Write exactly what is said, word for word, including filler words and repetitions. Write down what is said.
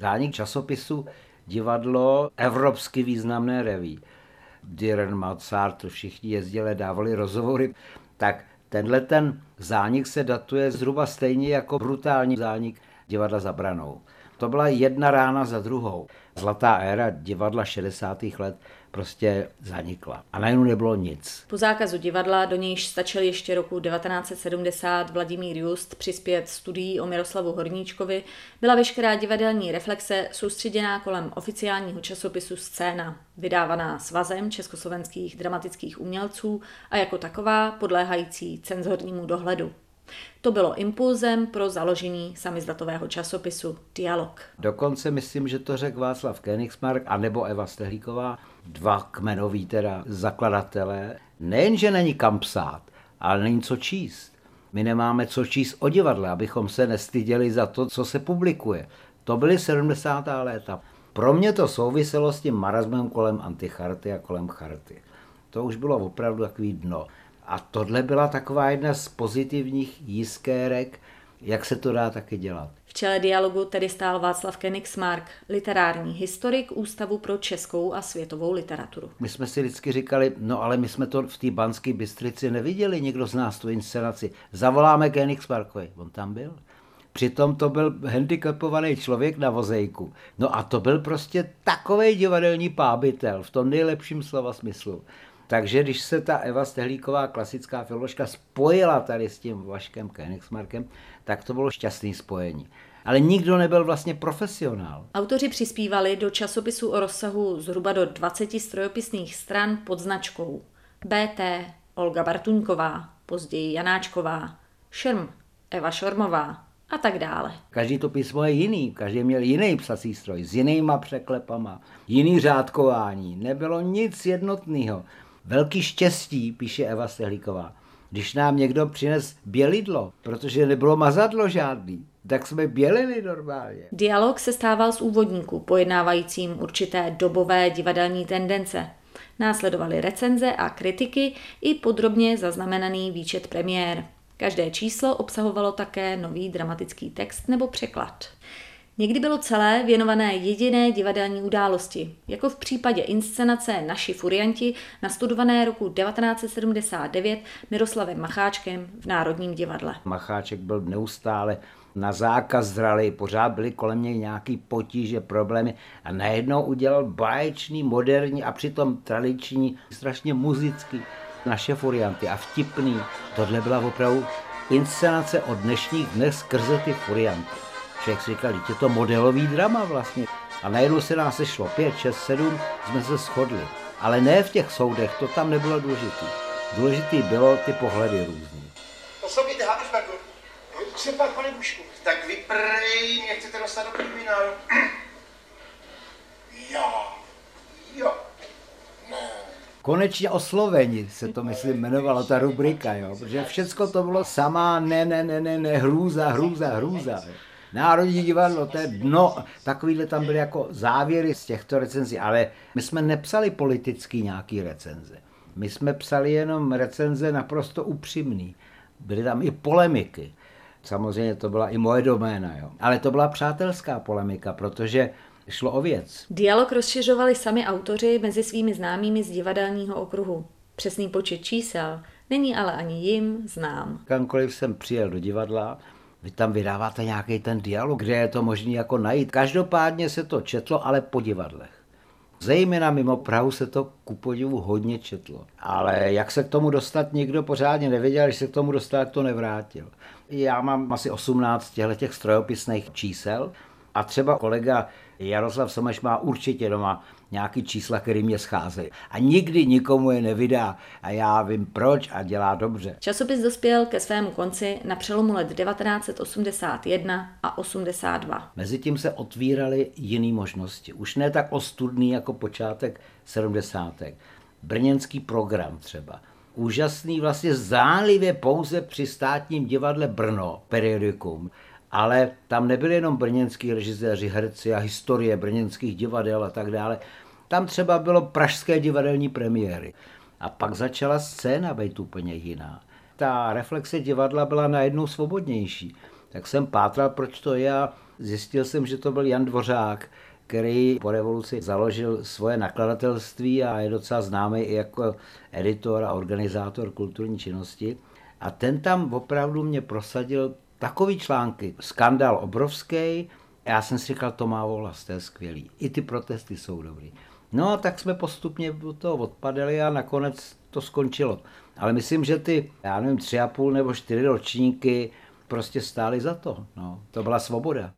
zánik časopisu divadlo evropsky významné reví. Dürrenmatt, Sartre, všichni jezdili, dávali rozhovory, tak tenhle ten zánik se datuje zhruba stejně jako brutální zánik divadla Za branou. To byla jedna rána za druhou. Zlatá éra divadla šedesátých let prostě zanikla. A najednou nebylo nic. Po zákazu divadla, do nějž stačil ještě roku devatenáct set sedmdesát Vladimír Just přispět studií o Miroslavu Horníčkovi, byla veškerá divadelní reflexe soustředěná kolem oficiálního časopisu Scéna, vydávaná Svazem československých dramatických umělců a jako taková podléhající cenzornímu dohledu. To bylo impulzem pro založení samizdatového časopisu Dialog. Dokonce myslím, že to řekl Václav Königsmark anebo Eva Stehlíková, dva kmenoví teda zakladatelé. Nejenže není kam psát, ale není co číst. My nemáme co číst o divadle, abychom se nestyděli za to, co se publikuje. To byly sedmdesátá léta. Pro mě to souviselo s tím marazmem kolem anticharty a kolem charty. To už bylo opravdu takový dno. A tohle byla taková jedna z pozitivních jiskérek, jak se to dá taky dělat. V čele Dialogu tedy stál Václav Königsmark, literární historik Ústavu pro českou a světovou literaturu. My jsme si vždycky říkali, no ale my jsme to v té Banské Bystrici neviděli, někdo z nás tu inscenaci. Zavoláme Königsmarkovi, on tam byl. Přitom to byl handicapovaný člověk na vozejku. No a to byl prostě takovej divadelní pábitel, v tom nejlepším slova smyslu. Takže když se ta Eva Stehlíková, klasická filoložka, spojila tady s tím Vaškem Königsmarkem, tak to bylo šťastné spojení. Ale nikdo nebyl vlastně profesionál. Autoři přispívali do časopisu o rozsahu zhruba do dvaceti strojopisných stran pod značkou bé té Olga Bartuňková, později Janáčková, Šrm Eva Šormová a tak dále. Každý to písmo je jiný, každý měl jiný psací stroj s jinýma překlepama, jiný řádkování, nebylo nic jednotného. Velký štěstí, píše Eva Stehlíková, když nám někdo přines bělidlo, protože nebylo mazadlo žádný, tak jsme bělili normálně. Dialog se stával z úvodníků, pojednávajícím určité dobové divadelní tendence. Následovaly recenze a kritiky i podrobně zaznamenaný výčet premiér. Každé číslo obsahovalo také nový dramatický text nebo překlad. Někdy bylo celé věnované jediné divadelní události, jako v případě inscenace Naši furianti, nastudované roku devatenáct set sedmdesát devět Miroslavem Macháčkem v Národním divadle. Macháček byl neustále na zákaz zralý, pořád byly kolem něj nějaký potíže, problémy a najednou udělal báječný, moderní a přitom tradiční, strašně muzický Naše furianty a vtipný. Tohle byla opravdu inscenace o dnešních dnech skrze ty furianty. Člověk si říkal, je to modelový drama vlastně. A najednou se nás sešlo pět, šest, sedm, jsme se shodli. Ale ne v těch soudech, to tam nebylo důležitý. Důležitý bylo ty pohledy různý. Poslouchejte, Habsburgu. Co pak, pane Bušku? Tak vy prej mě chcete dostat do kriminálu. Jo, jo, ne. Konečně osloveni se to, myslím, jmenovalo ta rubrika, jo? Protože všecko to bylo samá ne, ne, ne, ne, ne, hrůza, hrůza, hrůza. Národní divadlo, to je dno. Takovýhle tam byly jako závěry z těchto recenzí, ale my jsme nepsali politický nějaký recenze. My jsme psali jenom recenze naprosto upřímný. Byly tam i polemiky. Samozřejmě to byla i moje doména, jo? Ale to byla přátelská polemika, protože šlo o věc. Dialog rozšiřovali sami autoři mezi svými známými z divadelního okruhu. Přesný počet čísel není ale ani jim znám. Kamkoliv jsem přijel do divadla, vy tam vydáváte nějaký ten dialog, kde je to možné jako najít. Každopádně se to četlo, ale po divadlech. Zejména mimo Prahu se to ku podivu hodně četlo. Ale jak se k tomu dostat, nikdo pořádně nevěděl, když se k tomu dostal, to nevrátil. Já mám asi osmnáct těch strojopisných čísel a třeba kolega Jaroslav Someš má určitě doma nějaký čísla, který mě scházejí. A nikdy nikomu je nevydá a já vím proč a dělá dobře. Časopis dospěl ke svému konci na přelomu let devatenáct set osmdesát jedna a osmdesát dva. Mezitím se otvíraly jiné možnosti. Už ne tak ostudný jako počátek sedmdesátek. Brněnský program třeba. Úžasný, vlastně zdánlivě pouze při Státním divadle Brno, periodikum. Ale tam nebyli jenom brněnský režiséři, herci a historie brněnských divadel a tak dále. Tam třeba bylo pražské divadelní premiéry. A pak začala scéna být úplně jiná. Ta reflexe divadla byla najednou svobodnější. Tak jsem pátral, proč to je a Zjistil jsem, že to byl Jan Dvořák, který po revoluci založil svoje nakladatelství a je docela známý i jako editor a organizátor kulturní činnosti. A ten tam opravdu mě prosadil takový články, skandál obrovský. Já jsem si říkal, to má Volas, to je skvělý. I ty protesty jsou dobrý. No a tak jsme postupně od toho odpadali a nakonec to skončilo. Ale myslím, že ty, já nevím, tři a půl nebo čtyři ročníky prostě stály za to. No, to byla svoboda.